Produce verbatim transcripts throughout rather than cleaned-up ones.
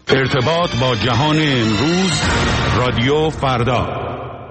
ارتباط با جهان امروز، رادیو فردا.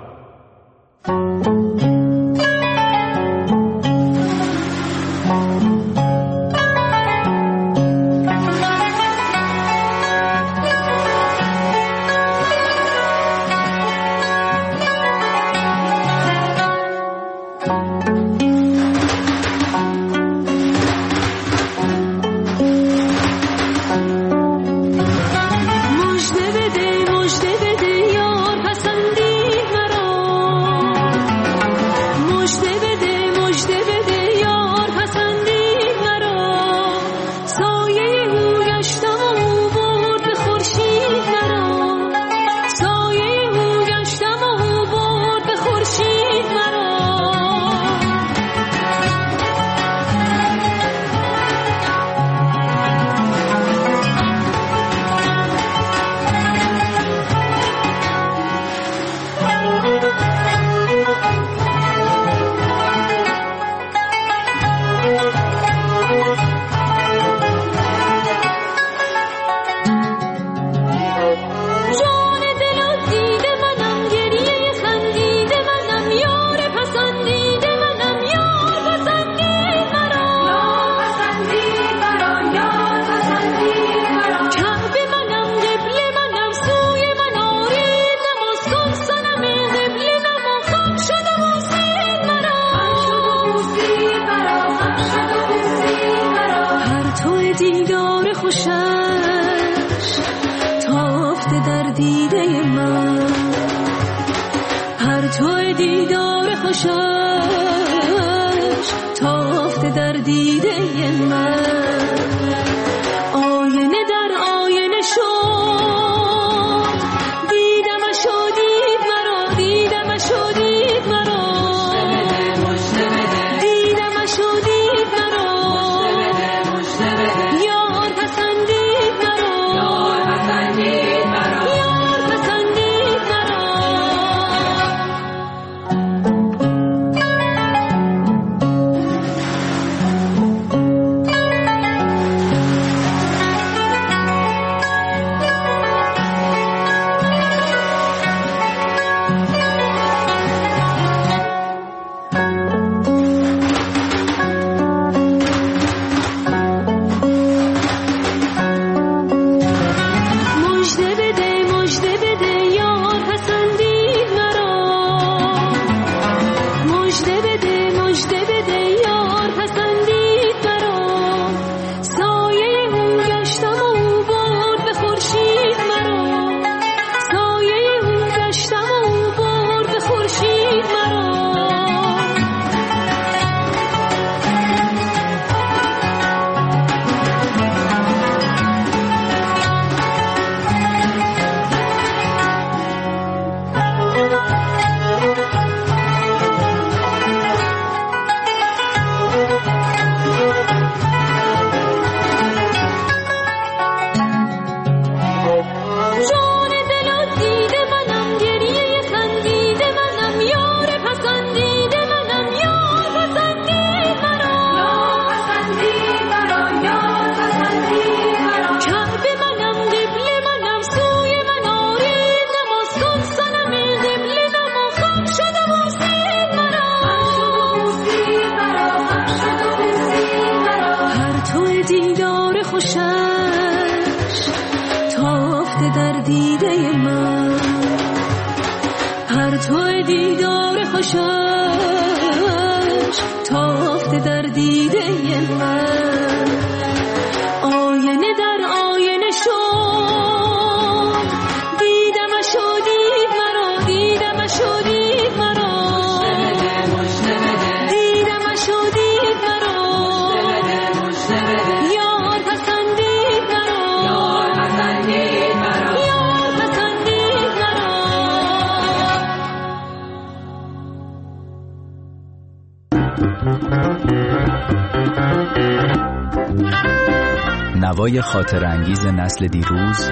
نوای خاطر انگیز نسل دیروز،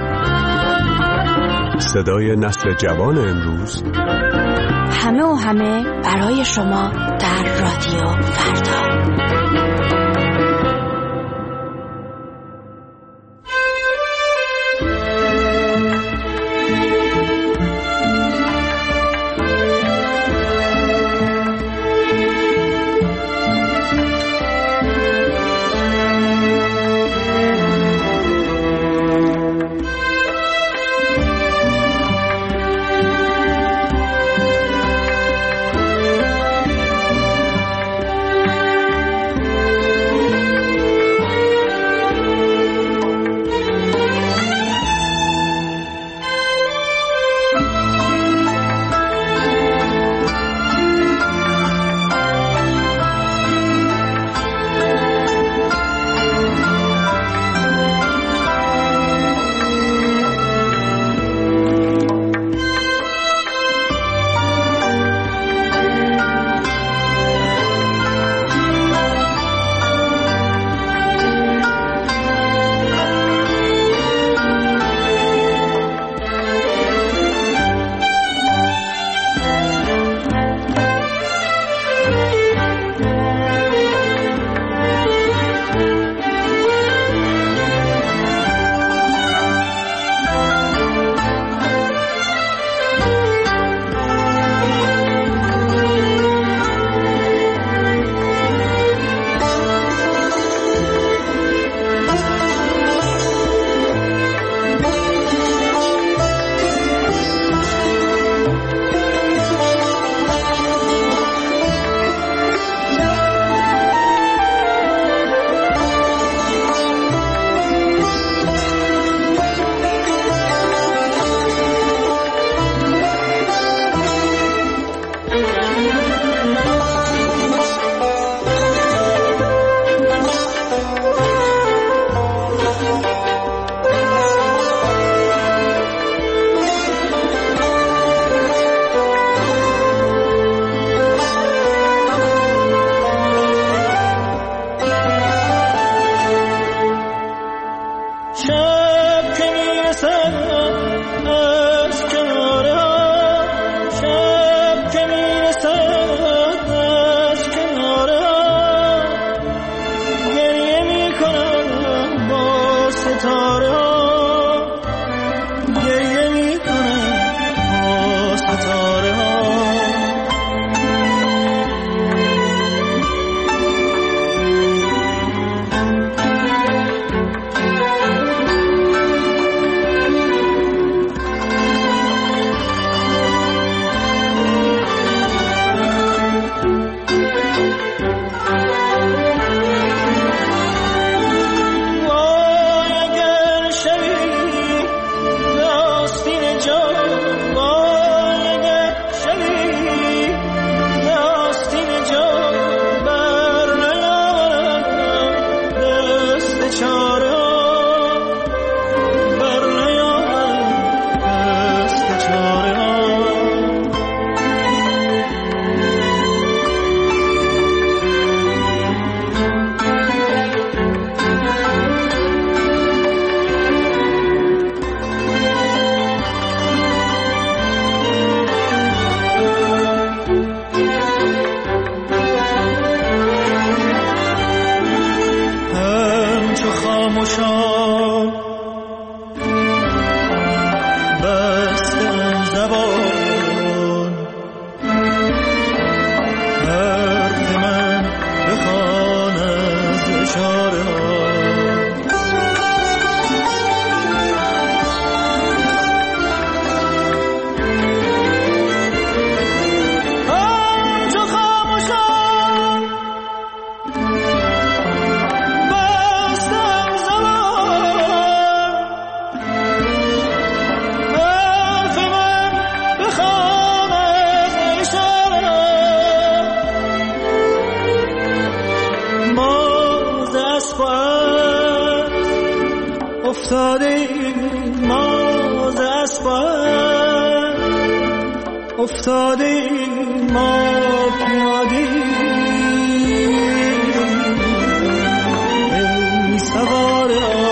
صدای نسل جوان امروز، همه و همه برای شما در رادیو فردا. شب که میرسد از کناره ها، شب که میرسد از کناره ها، گریه میکنم با ستاره ها، گریه میکنم با ستاره ها. افتاده ما ز اسباب، افتاده ما پیاده ای سواره.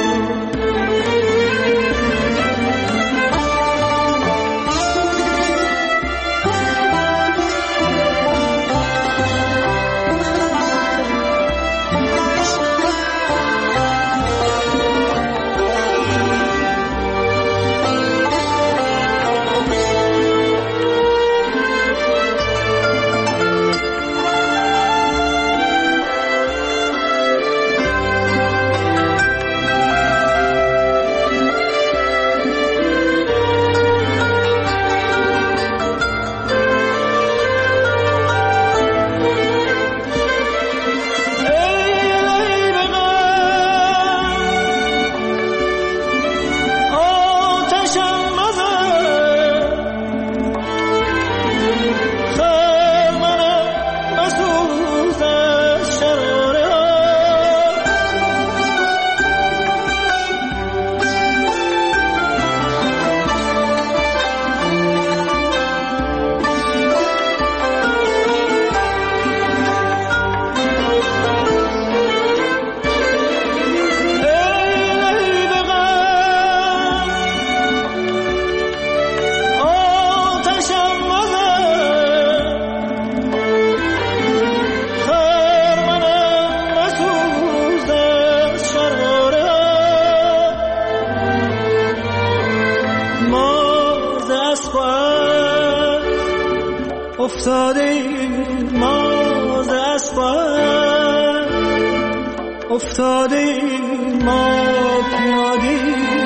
افتاده ما ز اسباب، افتاده ما پیاده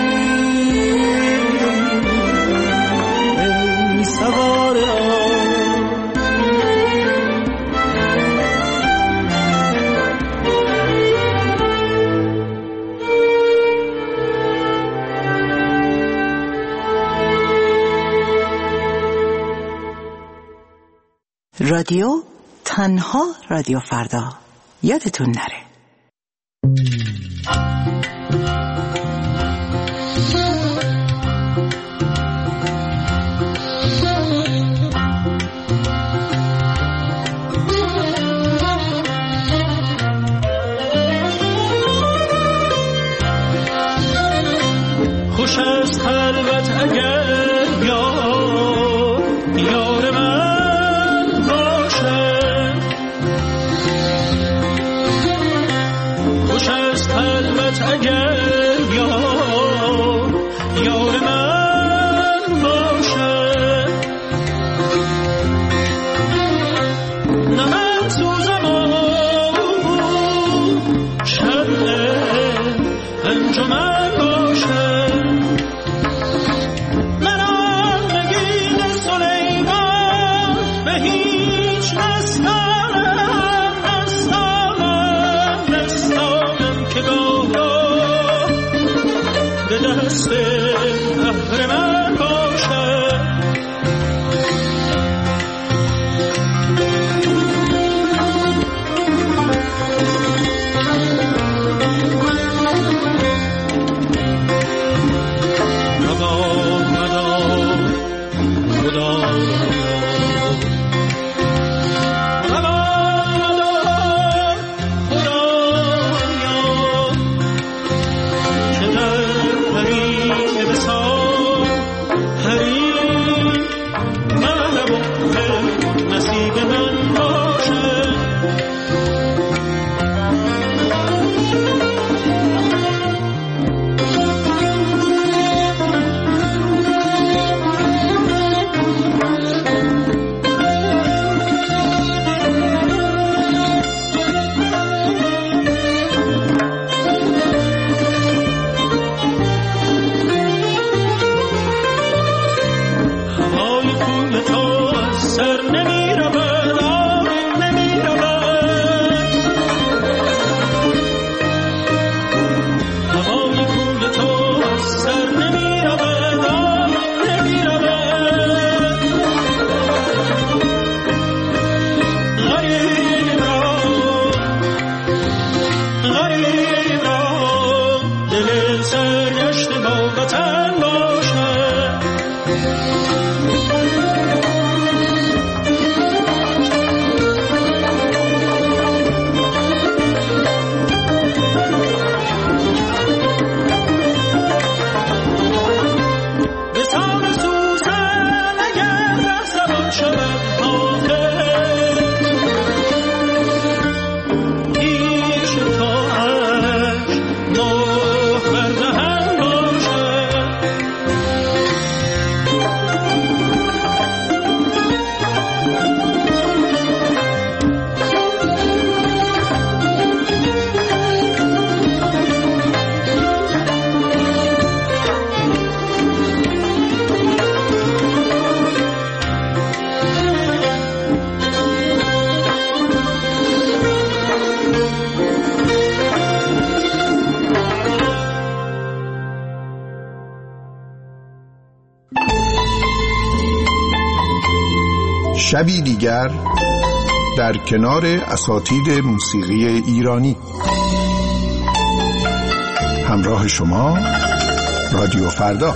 ای سواره. رادیو تنها رادیو فردا، یادتون نره. خوش است خلوت اگر یار یار من باشه، خوش است خلوت اگر یار یار من باشه. نه من سوزم و شمع انجمن باشه، منم نگین سلیمان به هیچ نستانم نستانم نستانم که گاه به دست اهرمن باشه. شبی دیگر در کنار اساتید موسیقی ایرانی. همراه شما رادیو فردا.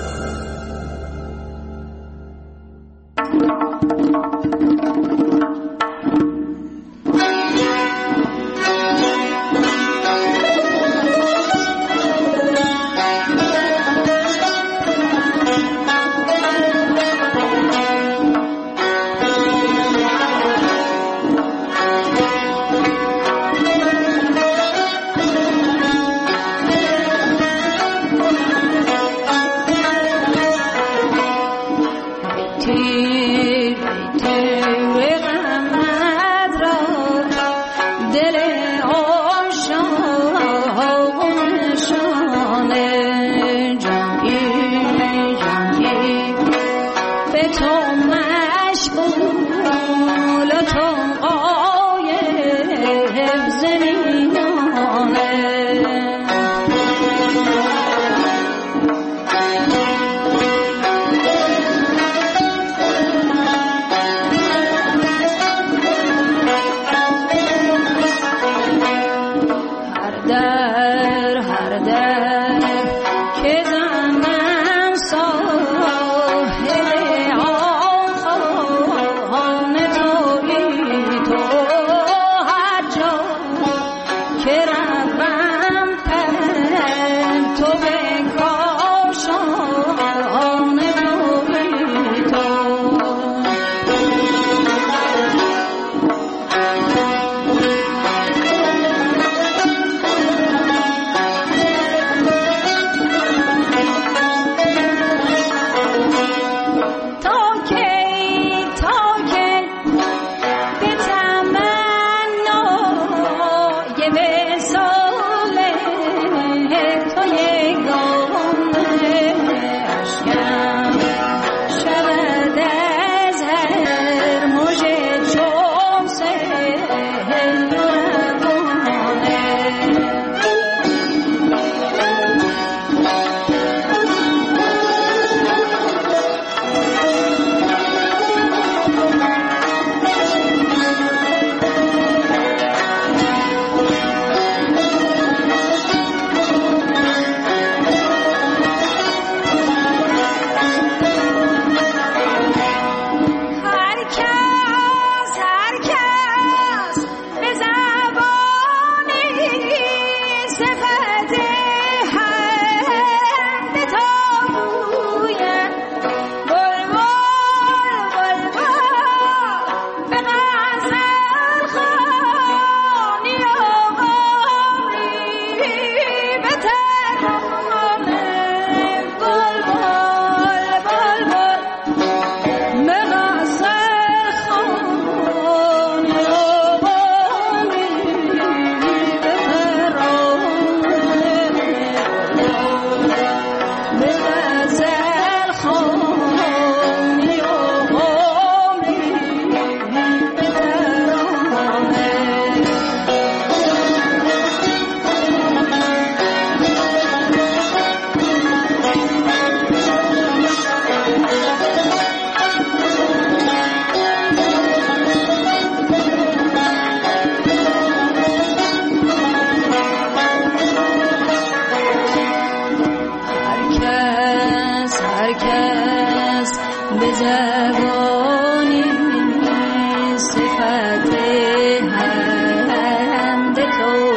کس هر کس به زبانی صفت حمد تو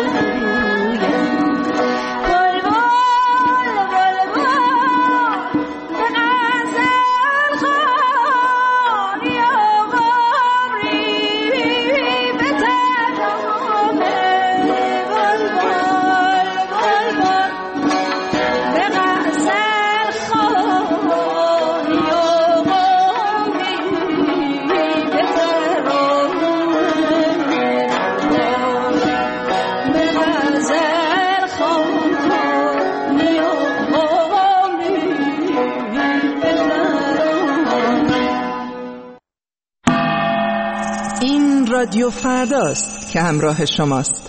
رادیو فرداست که همراه شماست.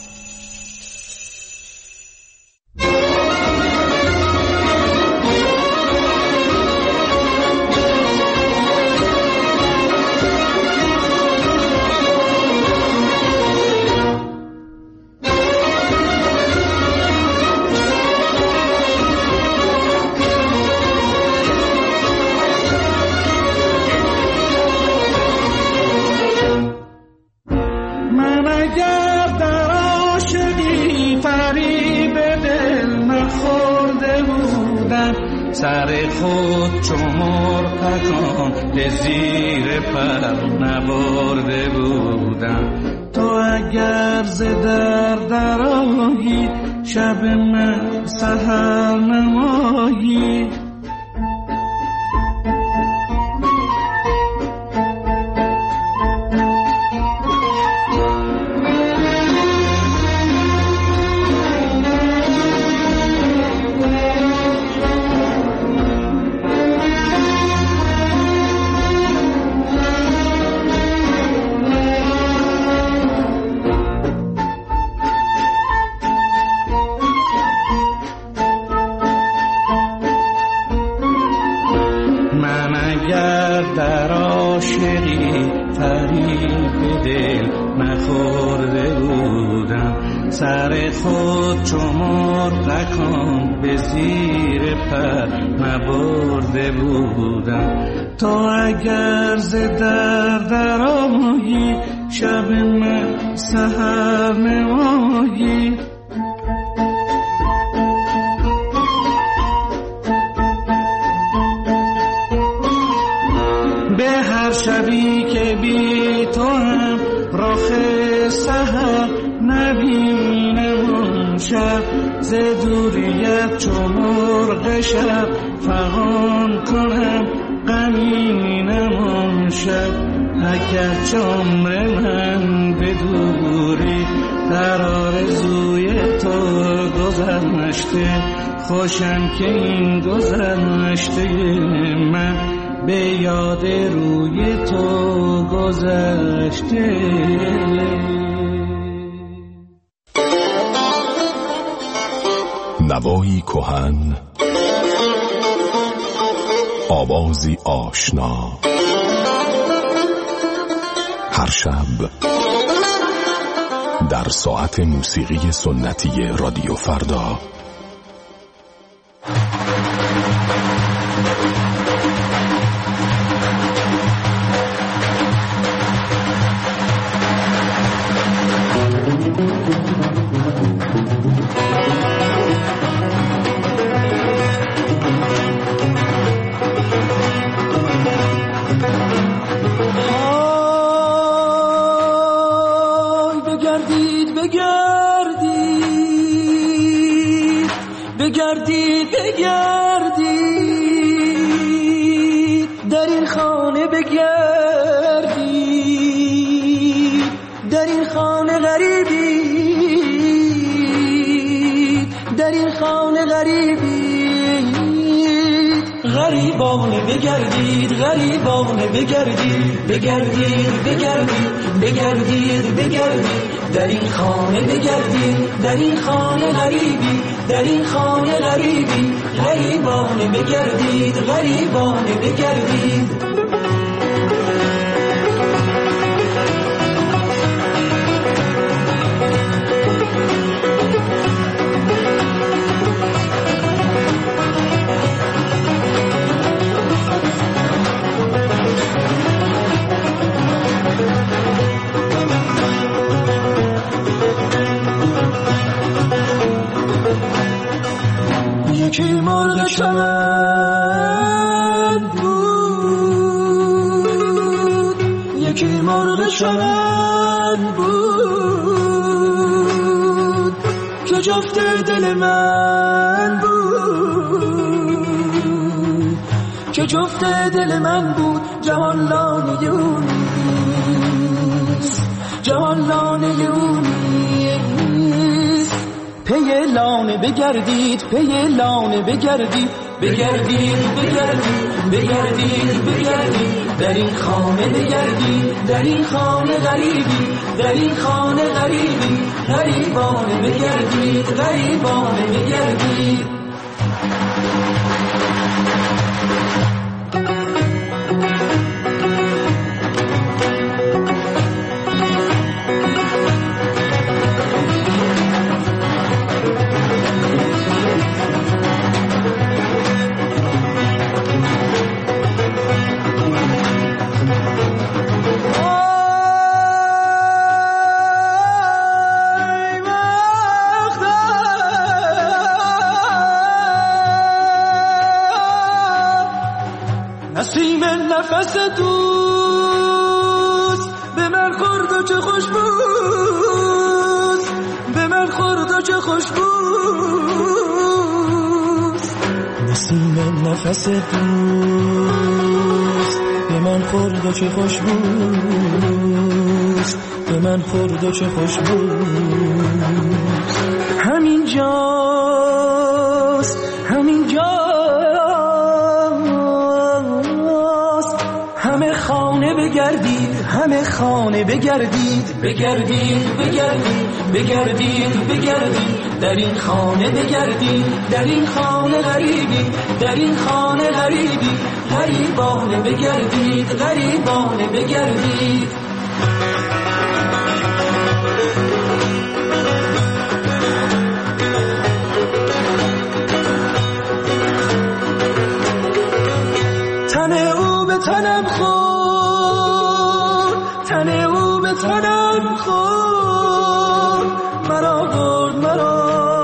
سر خود چو مرغکان به زیر پر نبرده بودم. تو اگر ز در درآیی شب من سحر نمایی. در عاشقی فریب دل نخورده بودم. سر خود چو مرغکان به زیر پر نبرده بودم. تو اگر ز در درآیی شب من سحر نمایی. به هر شبی که بی تو هم رخ سحر نبینم اون شب، ز دوریت چو مرغ شب فغان کنم غمینم اون شب. اگر عمر من به دوری در آرزوی تو گذشته، خوشم که این گذشته من به یاد روی تو گذشته. نوایی کهن، آوازی آشنا، هر شب در ساعت موسیقی سنتی رادیو فردا. بگردید بگردید در این خانه، بگردید در این خانه غریبید، در این خانه غریبید. غریبانه بگردید، غریبانه بگردید، بگردید بگردید بگردید بگردید در این خانه، بگردید در این خانه غریبی، در این خانه غریبی. غریبانه بگردید، غریبانه بگردید. چمن بود، یکی مرغ چمن بود که جفت دل من بود، که جفت دل من بود. جهان لانه اونیست، جهان لانه اونیست. پی لانه بگردید، پی لانه بگردید، بگردید بگردید بگردید بگردید. در این خانه بگردید، در این خانه غریبی، در این خانه غریبی. غریبانه بگردید، غریبانه بگردید. نسیم نفس دوست به من خورد و چه خوش بود، به من خورد و چه خوش بود. نسیم نفس دوست به من خورد و چه خوش بود، به من خورد و چه خوش بود. همین جاست، همین جاست. همه خانه بگردید، همه خانه بگردید، بگردید بگردید بگردید بگردید. در این خانه بگردید، در این خانه غریبی، در این خانه غریبی. غریبانه بگردید، غریبانه بگردید. تن او به تنم خورد، تن او به تنم خورد. مرا برد، مرا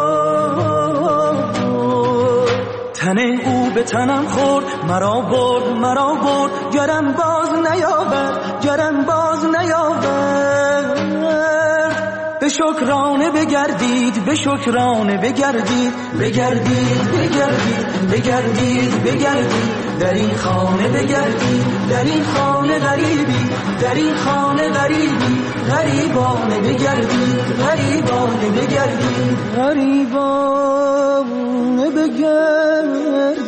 برد. تن او به تنم خورد، مرا برد، مرا برد. گرم باز نیاورد، گرم باز نیاورد. به شکرانه بگردید، به شکرانه بگردید، بگردید بگردید بگردید بگردید. در این خانه بگردید، در این خانه غریبی، در این خانه غریبی. غریبانه بگردید، غریبانه بگردید، غریبانه بگردید.